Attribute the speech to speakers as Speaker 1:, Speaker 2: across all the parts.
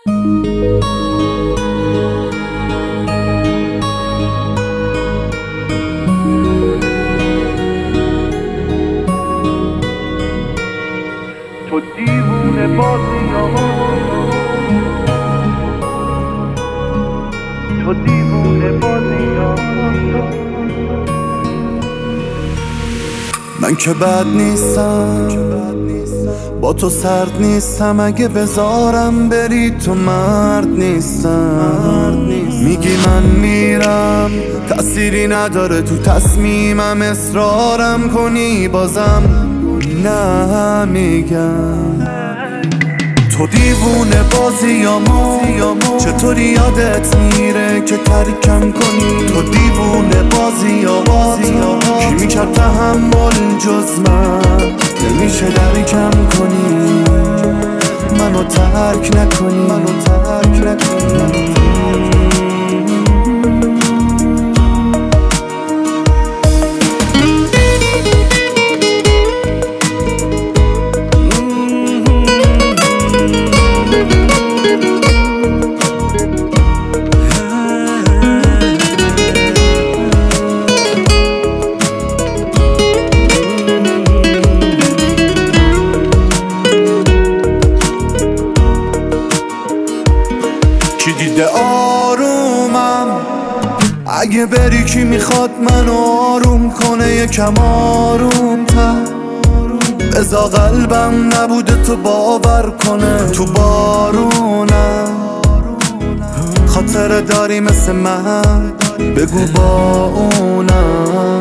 Speaker 1: تو دیوونه بازیامو، تو دیوونه بازیامو.
Speaker 2: من که بد نیستم، با تو سرد نیستم، اگه بذارم بری تو مرد نیستم. میگی من میرم، تأثیری نداره تو تصمیمم، اصرارم کنی بازم نمیگم. تو دیوونه بازیامو، چطوری یادت میره که ترکم کنی؟ تو دیوونه بازیامو، کی میکرد تحمل جز من؟ نمیشه درکم کنی، منو ترک نکنی، منو ترک نکنی. کی دیده آرومم؟ اگه بری کی میخواد منو آروم کنه؟ یکم آروم تر بزا قلبم نبوده تو باور کنه. تو بارونم خاطره داری مثل من؟ بگو با اونم.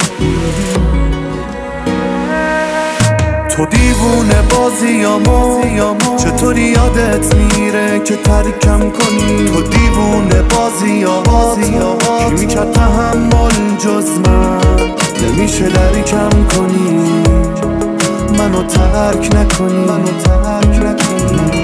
Speaker 2: تو دیوونه بازیامو، چطوری یادت میره که ترکم کنی؟ تو دیوونه بازیامو، کی میکرد تحمل جز من؟ نمیشه درکم کنی، منو ترک نکنی، منو ترک نکنی.